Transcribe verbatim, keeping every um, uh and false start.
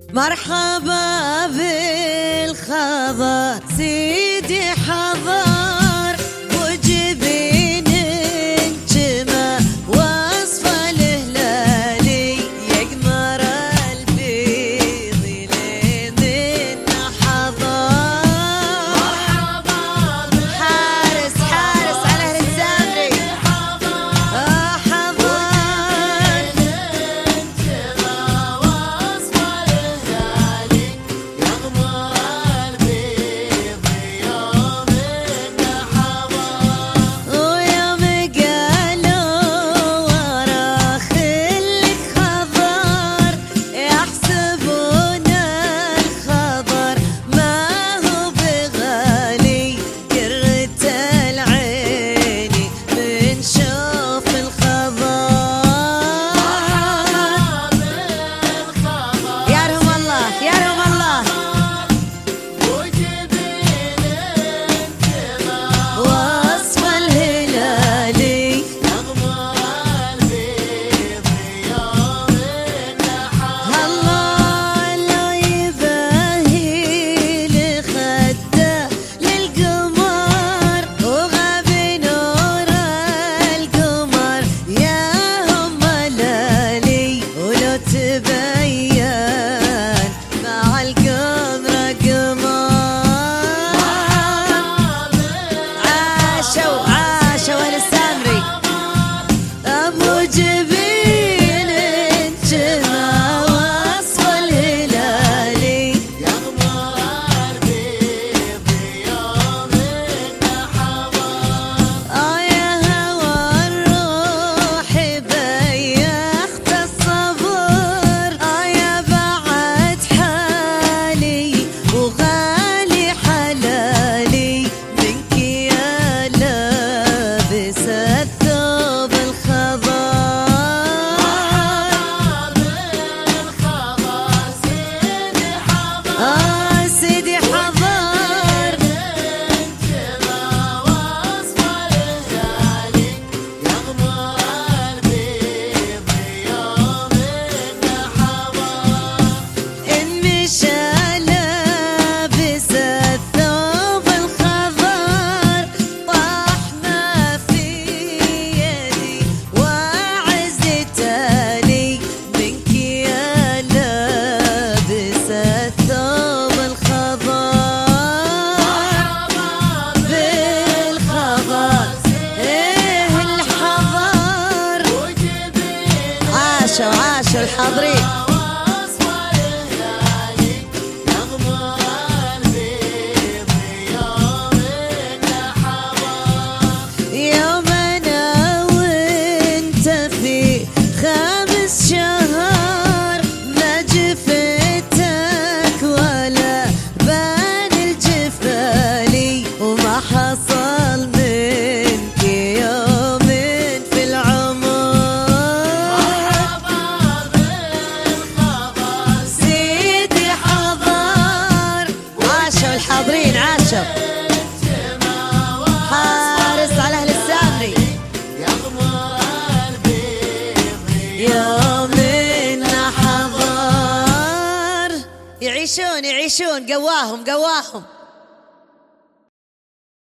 مرحبا بالخضر سيدي حضر وجبين انجمة وصف الهلالي يقمر البيض لمن حضر. مرحبا حارس حارس على اهل الزامري اه حضر عاشوا الحاضرين. يوم انا وانت في خامس شهر ما جفتك ولا بان الجفالي وما حصل منك يوم في العمر. حاضرين عاشوا حارس على اهل السامري يوم إن حضر. يعيشون يعيشون قواهم قواهم.